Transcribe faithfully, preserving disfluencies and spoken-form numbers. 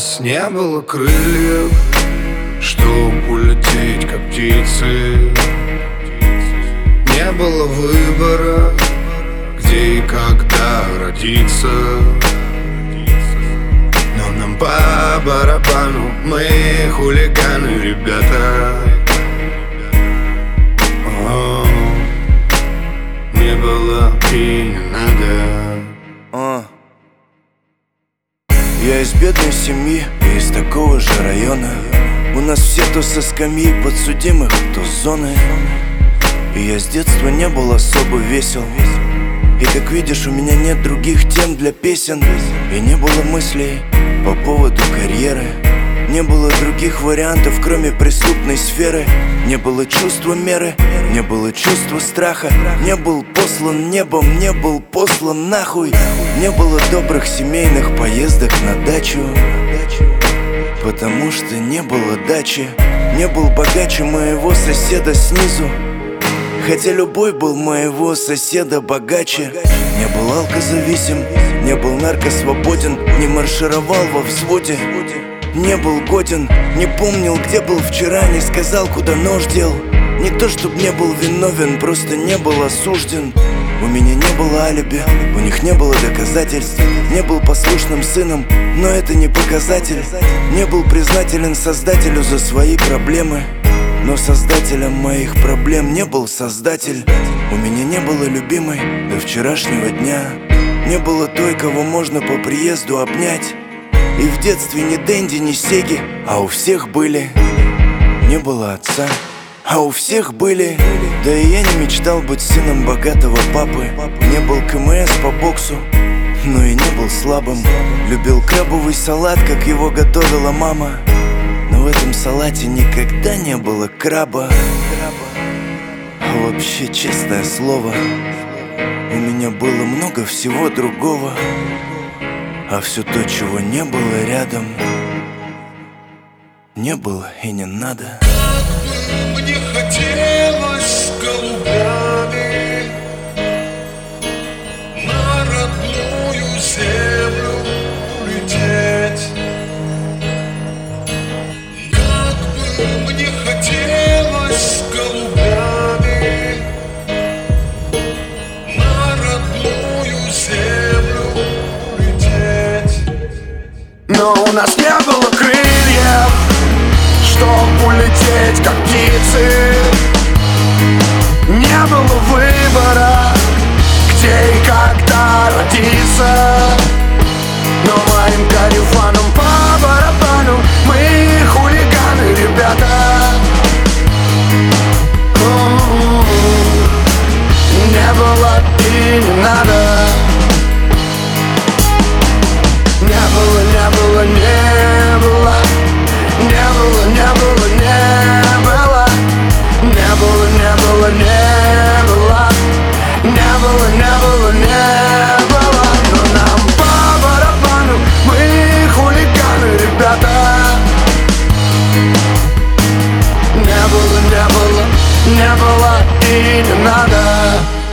нас не было крыльев, чтоб улететь, как птицы. Не было выбора, где и когда родиться. Но нам по барабану, мы хулиганы, ребята. О, не было и не надо. А. Я из бедной семьи и из такого же района. У нас все то со скамьи подсудимых, то с зоны. И я с детства не был особо весел. И как видишь, у меня нет других тем для песен. И не было мыслей по поводу карьеры. Не было других вариантов, кроме преступной сферы. Не было чувства меры, не было чувства страха. Не был послан небом, не был послан нахуй. Не было добрых семейных поездок на дачу, потому что не было дачи. Не был богаче моего соседа снизу, хотя любой был моего соседа богаче. Не был алкозависим, не был наркосвободен, не маршировал во взводе, не был годен, не помнил, где был вчера, не сказал, куда нож дел. Не то чтоб не был виновен, просто не был осужден. У меня не было алиби, у них не было доказательств. Не был послушным сыном, но это не показатель. Не был признателен создателю за свои проблемы, но создателем моих проблем не был создатель. У меня не было любимой до вчерашнего дня. Не было той, кого можно по приезду обнять. И в детстве ни Дэнди, ни Сеги, а у всех были. Не было отца, а у всех были. Да и я не мечтал быть сыном богатого папы. Не был КМС по боксу, но и не был слабым. Любил крабовый салат, как его готовила мама, но в этом салате никогда не было краба. А вообще, честное слово, у меня было много всего другого. А все то, чего не было рядом, не было и не надо. Как бы мне хотелось с голубями на родную землю улететь. Как бы мне хотелось с голубями на родную землю улететь. Но у нас не было крыльев, чтоб улететь, как птицы. Не было выбора, где и когда родиться. Но моим карифанам по барабану, мы хулиганы, ребята. Не было и не надо. Не было, не было, не было. Не было, не было, не было. Не было, не было, не было. Не было, не было, не было. Но нам по барабану, мы хулиганы, ребята. Не было, не было, не было и не надо.